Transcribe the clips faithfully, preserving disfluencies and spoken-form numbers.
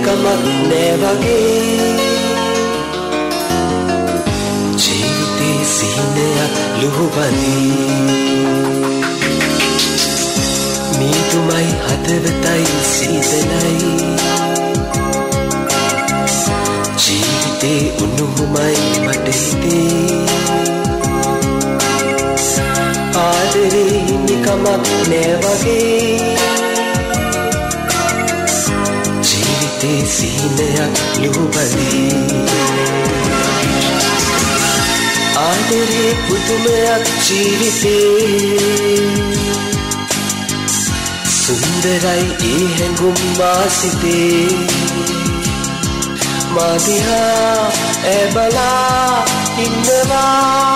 හිමිකමක් නෑ වගේ ජීවිතේ සිහිනයක් ලුහුබඳී මීතුමයි හදවතයි සීතලයි ජීවිතේ උණුහුමයි මට හිතේ ආදරේ හිමිකමක් නෑ වගේ ජීවිතේ සිහිනයක් ලුහුබඳී ආදරේ පුදුමයක් ජීවිතේ සුන්දරයි ඒ හැඟුම් මාසිතේ මාදිහා ඇබලා ඉන්නවා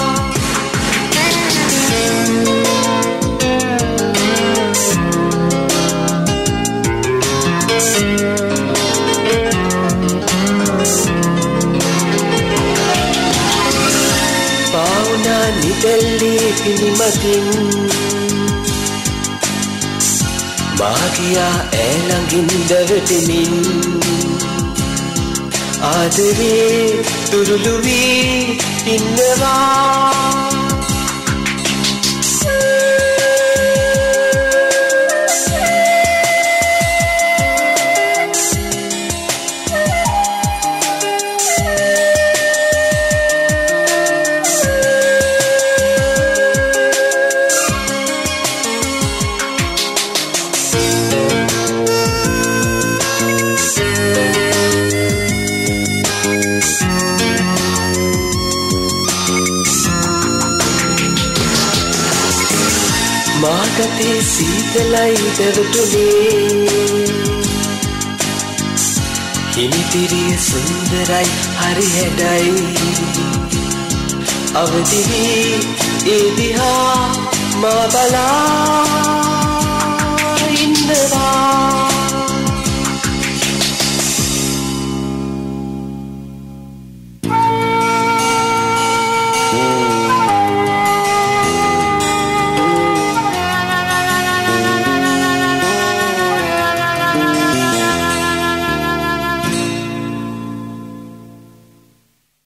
පාවුනා නිදැල්ලේ පිළිමතින් මාගියා ඈළඟින් දැවටෙමින් ආදරේ තුරුළු වී ඉන්නවා මාගතේ සීතලයි දැවටුනේ හිමිතිරිය සුන්දරයි හරි හැඩයි අවදි වී ඒ දිහා මා බලා